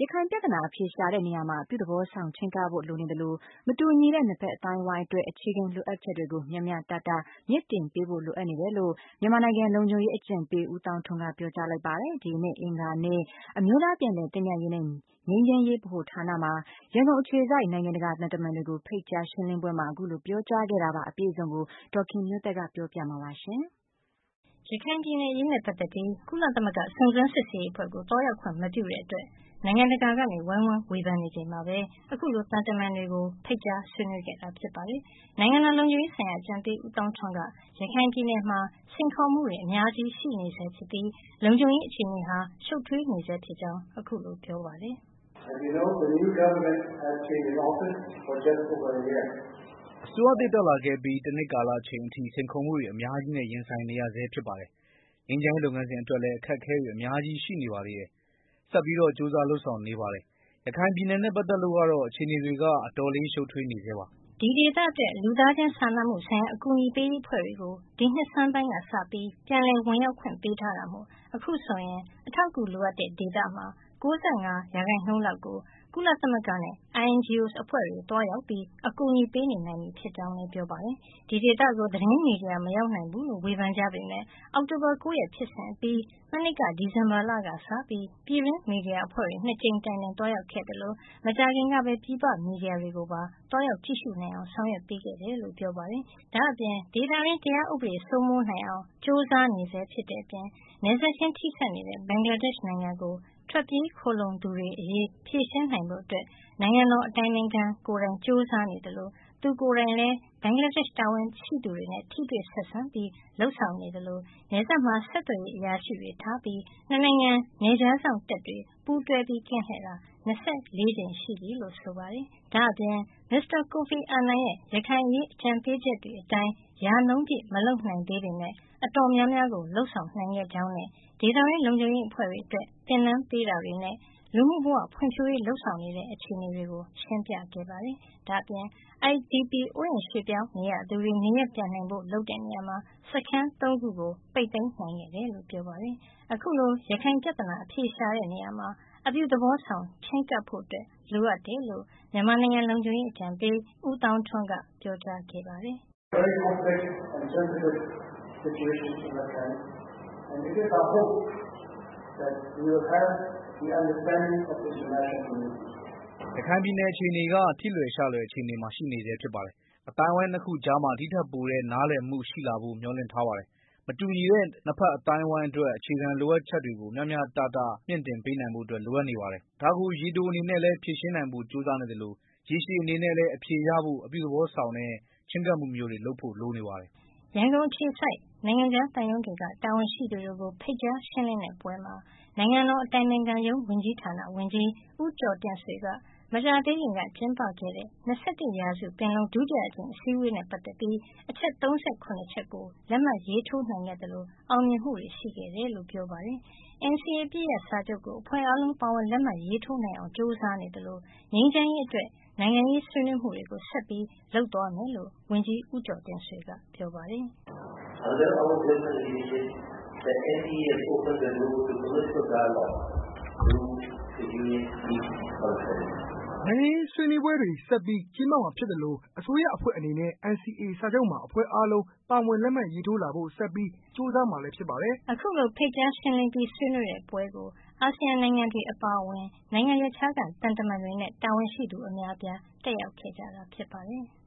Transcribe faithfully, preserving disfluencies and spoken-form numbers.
ခိုင်ပြဿနာအဖြေရှာတဲ့နေရာမှာအပြုသဘောဆောင်ချဉ်းကပ်ဖို့လိုနေသလိုမတူညီတဲ့နှစ်ဖက်အတိုင်းအဝိုင်းအတွက်အခြေခံလိုအပ်ချက်တွေကိုမျှမျှတတမြင့်တင်ပေးဖို့လိုအပ်နေတယ်လို့မြန်မာနိုင်ငံလုံခြုံရေးအကြံပေးဦးသောင်းထွန်းကပြောကြားလိုက်ပါတယ်။ဒီနေ့အင်္ဂါနေ့အမျိုးသားပြန်လည်သင့်မြတ်ရေးနဲ့ငြိမ်းချမ်းရေးဗဟိုဌာနမှာရန်ကုန်အခြေစိုက်နိုင်ငံတကာသံတမန်တွေကိုဖိတ်ကြားရှင်းလင်းပွဲမှာအခုလိုပြောကြားခဲ့တာပါ။အပြည့်အစုံကိုဒေါ်ခင်မျိုးသက်ကပြောပြမှာပါရှင်။ရခိုင်ပြည်နယ်အရေးနဲ့ပတ်သက်ပြီးကုလသမဂ္ဂစုံစမ်းစစ်ဆေးရေးအဖွဲ့ကိုတွားရောက်ခွင့်မပြုတဲ့အတွက်နိုင်ငံတကာကနေဝိုင်းဝန်းဝေဖန်နေချိန်မှာပဲအခုလိုသံတမန်တွေကိုဖိတ်ကြားဆွေးနွေးခဲ့တာဖြစ်ပါတယ်။နိုင်ငံတော်လုံခြုံရေးဆိုင်ရာအကြံပေးဦးသောင်းထွန်းကရခိုင်ပြည်နယ်မှာစိန်ခေါ်မှုတွေအများကြီးရှိနေဆဲဖြစ်ပြီးလုံခြုံရေးအခြေအနေဟာရှုပ်ထွေးနေဆဲဖြစ်ကြောင်းအခုလိုပြောပါတယ်။ As you know, the new government has been in office for just over a year. အစိုးရသစ်တက်လာခဲ့ပြီးတနှစ်ကာလအချိန်အထိစိန်ခေါ်မှုတွေအများကြီးနဲ့ရင်ဆိုင်နေရဆဲဖြစ်ပါတယ်။ငြိမ်းချမ်းရေးလုပ်ငန်းစဉ်အတွက်လည်းအခက်အခဲတွေအများကြီးရှိနေပါသေးတယ်။ဆက်ပြီးတော့ကြိုးစားလုပ်ဆောင်နေပါတယ်။ရခိုင်ပြည်နယ်နဲ့ပတ်သက်လို့ကတော့အခြေအနေတွေကအတော်လေးရှုပ်ထွေးနေဆဲပါ။ဒီဒေသအတွက်လူသားချင်းစာနာမှုဆိုင်ရာအကူအညီပေးရေးအဖွဲ့တွေကိုဒီနှစ်ဆန်းပိုင်းကစပြီးပြန်လည်ဝင်ရောက်ခွင့်ပေးထားတာမို့အခုဆိုရင်အထောက်အကူလိုအပ်တဲ့ဒေသမှာ၉၅ရာခိုင်နှုန်းလောက်ကိုကုလသမဂ္ဂနဲ့ I N G O အဖွဲ့တွေတွားရောက်ပြီးအကူအညီပေးနေနိုင်ပြီဖြစ်ကြောင်းလည်းပြောပါတယ်။ဒီဒေသကိုသတင်းမီဒီယာမရောက်နိုင်ဘူးလို့ဝေဖန်ကြပေမဲ့အောက်တိုဘာ၉ရက်ဖြစ်စဉ်အပြီးမနှစ်ကဒီဇင်ဘာလကစပြီးပြည်တွင်းမီဒီယာအဖွဲ့တွေနှစ်ကြိမ်တိုင်တိုင်တွားရောက်ခဲ့တယ်လို့မကြာခင်ကပဲပြည်ပမီဒီယာတွေကိုပါတွားရောက်ကြည့်ရှုနိုင်အောင်ဆောင်ရွက်ပေးခဲ့တယ်လို့ပြောပါတယ်။ဒါအပြင်ဒေသရင်းတရားဥပဒေစိုးမိုးနိုင်အောင်စ조사နေဆဲဖြစ်တဲ့အပြင်နယ်စပ်ချင်းထိစပ်နေတဲ့ဘင်္ဂလားဒေ့ရှ်နိုင်ငံကိုထွက်ပြေးခိုလှုံသူတွေအရေးဖြေရှင်းနိုင်ဖို့အတွက်နိုင်ငံတော်အတိုင်ပင်ခံကိုယ်တိုင်စ조사နေတယ်လို့သူကိုယ်တိုင်လည်းဘင်္ဂလားဒေ့ရှ်တာဝန်ရှိသူတွေနဲ့ထိတွေ့ဆက်ဆံပြီးလှုပ်ဆောင်နေတယ်လို့နယ်စပ်မှာဆက်သွယ်ရေးအရာရှိတွေထားပြီးနှစ်နိုင်ငံနယ်ခြားစောင့်တပ်တွေပူးတွဲပြီးကင်းလှည့်တာ၂၄ကြိမ်ရှိပြီလို့ဆိုပါတယ်။ဒါအပြင်မစ္စတာကိုဖီအာနန်ရဲ့ရခိုင်ရေးအကြံပေးချက်တွေအတိုင်းရာနှုန်းပြည့်မလုပ်နိုင်သေးပေမဲ့အတော်များများကိုလှုပ်ဆောင်နိုင်ခဲ့ကြောင်းနဲ့ဒေသရင်းလုံခြုံရေးအဖွဲ့တွေအတွက်သင်တန်းပေးတာတွေနဲ့လူမှုဘဝဖွံ့ဖြိုးရေးလှုပ်ဆောင်နေတဲ့အခြေအနေတွေကိုရှင်းပြခဲ့ပါတယ်။ဒါ့အပြင် I D P အိုးအိမ်ရွှေ့ပြောင်းနေရသူတွေနေရပ်ပြန်နိုင်ဖို့လုပ်တဲ့နေရာမှာစခန်း၃ခုကိုပိတ်သိမ်းနိုင်ခဲ့တယ်လို့ပြောပါတယ်။အခုလိုရခိုင်ပြဿနာအဖြေရှာတဲ့နေရာမှာအပြုသဘောဆောင်ချဉ်းကပ်ဖို့အတွက်လိုအပ်တယ်လို့မြန်မာနိုင်ငံလုံခြုံရေးအကြံပေးဦးသောင်းထွန်းကပြောကြားခဲ့ပါတယ်။ Very complex and sensitive situation in Rakhine, and it is our hope that we will have the understanding of the international community. ရခိုင်ပြည်နယ်အခြေအနေကထိလွယ်ရှလွယ်အခြေအနေမှာရှိနေဆဲဖြစ်ပါတယ်။အတိုင်းဝိုင်းနှစ်ခုကြားမှာဒီထက်ပိုတဲ့နားလည်မှုရှိလာဖို့မျှော်လင့်ထားပါတယ်။မတူညီတဲ့နှစ်ဖက်အတိုင်းဝိုင်းအတွက်အခြေခံလိုအပ်ချက်တွေကိုမျှမျှတတမြင့်တင်ပေးနိုင်ဖို့အတွက်လိုအပ်နေပါတယ်။ဒါကိုရေတိုအနေနဲ့လည်းဖြေရှင်းနိုင်ဖို့ကြိုးစားနေသလိုရေရှည်အနေနဲ့လည်းအဖြေရဖို့အပြုသဘောဆောင်တဲ့ချဉ်းကပ်မှုမျိုးတွေလုပ်ဖို့လိုနေပါတယ်။ရန်ကုန်အခြေစိုက်နိုင်ငံခြားသံရုံးတွေကတာဝန်ရှိသူတွေကိုဖိတ်ကြားရှင်းလင်းတဲ့ပွဲမှာနိုင်ငံတော်အတိုင်ပင်ခံရုံးဝန်ကြီးဌာနဝန်ကြီးဦးကျော်တင့်ဆွေကမကြာသေးခင်ကကျင်းပခဲ့တဲ့၂၁ရာစုပင်လုံဒုတိယအကြိမ်အစည်းအဝေးနဲ့ပတ်သက်ပြီးအချက်၃၇ချက်ကိုလက်မှတ်ရေးထိုးနိုင်ခဲ့တယ်လို့အောင်မြင်မှုတွေရှိခဲ့တယ်လို့ပြောပါတယ်။ N C A ပြည့်ရစာချုပ်ကိုအဖွဲ့အားလုံးပါဝင်လက်မှတ်ရေးထိုးနိုင်အောင်ကြိုးစားနေတယ်လို့ငြိမ်းချမ်းရေးအတွက်နိုင်ငံရေးဆွေးနွေးမှုတွေကိုဆက်ပြီးလုပ်သွားမယ်လို့ဝန်ကြီးဦးကျော်တင့်ဆွေကပြောပါတယ်။ Under our government leadership, the N C A has opened the door to political dialogue through the U N Peace Conference. နိုင်ငံရေးဆွေးနွေးပွဲတွေဆက်ပြီးကျင်းပမှာဖြစ်တယ်လို့အစိုးရအဖွဲ့အနေနဲ့ N C A စာချုပ်မှာအဖွဲ့အားလုံးပါဝင်လက်မှတ်ရေးထိုးလာဖို့ဆက်ပြီးကြိုးစားမှာလည်းဖြစ်ပါတယ်။အခုလိုဖိတ်ကြားရှင်းလင်းပြီးဆွေးနွေးတဲ့ပွဲကိုအာဆီယံနိုင်ငံတွေအပါအဝင်နိုင်ငံရပ်ခြားကသံတမန်တွေနဲ့တာဝန်ရှိသူအများအပြားတက်ရောက်ခဲ့ကြတာဖြစ်ပါတယ်။